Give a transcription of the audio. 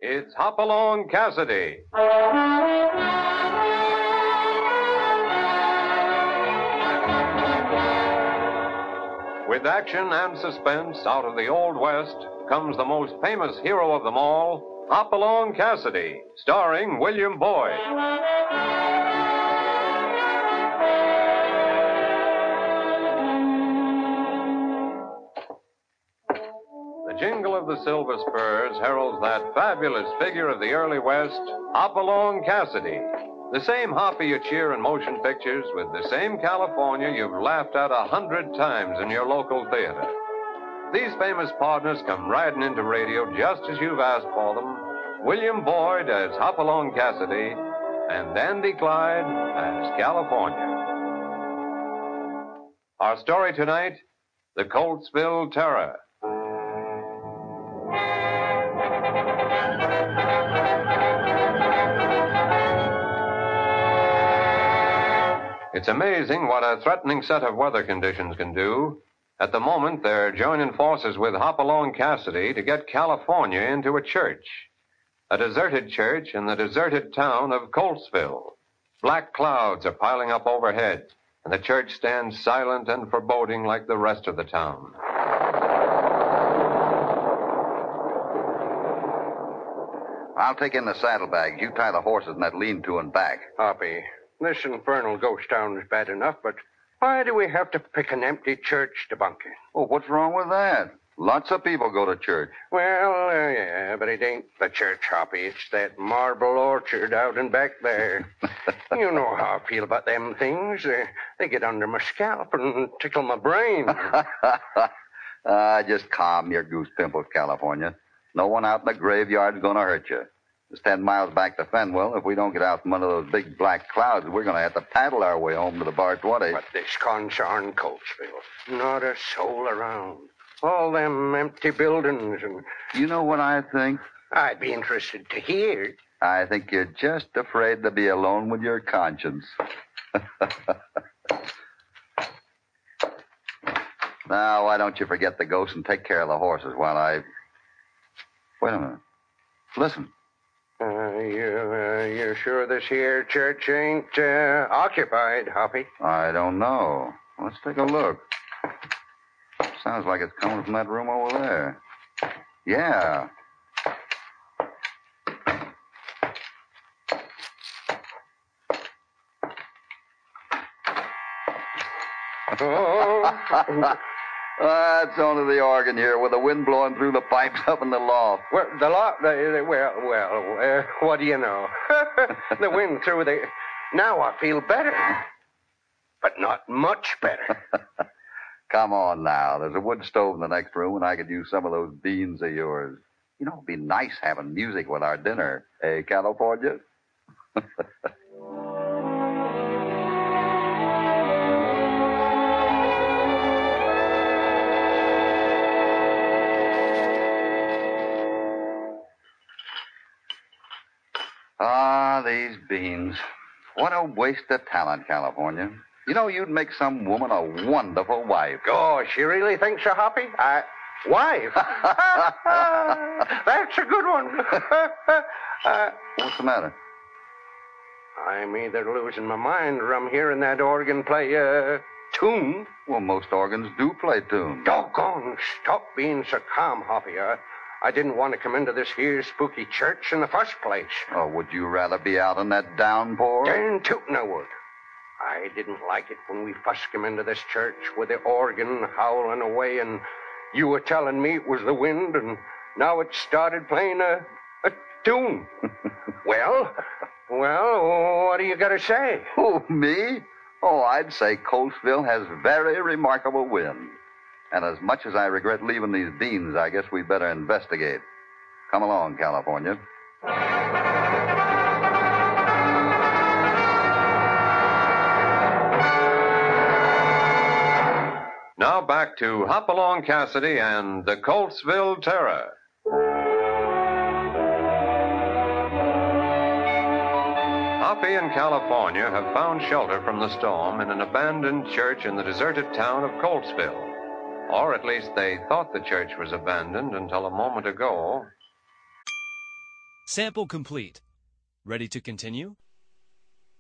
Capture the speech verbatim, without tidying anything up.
It's Hopalong Cassidy. With action and suspense out of the Old West comes the most famous hero of them all, Hopalong Cassidy, starring William Boyd. The jingle of the silver spurs heralds that fabulous figure of the early West, Hopalong Cassidy. The same Hoppy you cheer in motion pictures with the same California you've laughed at a hundred times in your local theater. These famous partners come riding into radio just as you've asked for them. William Boyd as Hopalong Cassidy and Andy Clyde as California. Our story tonight, the Coltsville Terror. It's amazing what a threatening set of weather conditions can do. At the moment, they're joining forces with Hopalong Cassidy to get California into a church. A deserted church in the deserted town of Coltsville. Black clouds are piling up overhead, and the church stands silent and foreboding like the rest of the town. I'll take in the saddlebags. You tie the horses in that lean-to and back. Hoppy, this infernal ghost town is bad enough, but why do we have to pick an empty church to bunk in? Oh, what's wrong with that? Lots of people go to church. Well, uh, yeah, but it ain't the church, Hoppy. It's that marble orchard out and back there. You know how I feel about them things. Uh, they get under my scalp and tickle my brain. uh, just calm your goose pimples, California. No one out in the graveyard's going to hurt you. It's ten miles back to Fenwell. If we don't get out from under those big black clouds, we're going to have to paddle our way home to the Bar twenty. But this concern Coltsville, not a soul around. All them empty buildings and... You know what I think? I'd be interested to hear. I think you're just afraid to be alone with your conscience. Now, why don't you forget the ghost and take care of the horses while I... Wait a minute. Listen. Uh, you, uh, you're sure this here church ain't uh, occupied, Hoppy? I don't know. Let's take a look. Sounds like it's coming from that room over there. Yeah. Oh. That's only the organ here with the wind blowing through the pipes up in the loft. Well, the loft, the, well, well, uh, what do you know? The wind through the... Now I feel better. But not much better. Come on now. There's a wood stove in the next room, and I could use some of those beans of yours. You know, it'd be nice having music with our dinner. Eh, California? Ah, these beans. What a waste of talent, California. You know, you'd make some woman a wonderful wife. Gosh, you really think so, Hoppy? I... Wife? That's a good one. uh, What's the matter? I'm either losing my mind or I'm hearing that organ play a uh, tune. Well, most organs do play tunes. Doggone, stop being so calm, Hoppy. Uh, I didn't want to come into this here spooky church in the first place. Oh, would you rather be out in that downpour? Darn tootin' I would. I didn't like it when we first came into this church with the organ howling away and you were telling me it was the wind and now it started playing a, a tune. well, well, what do you got to say? Oh, me? Oh, I'd say Coltsville has very remarkable wind. And as much as I regret leaving these beans, I guess we better investigate. Come along, California. Now back to Hopalong Cassidy and the Coltsville Terror. Hoppy and California have found shelter from the storm in an abandoned church in the deserted town of Coltsville. Or at least they thought the church was abandoned until a moment ago Sample complete. Ready to continue?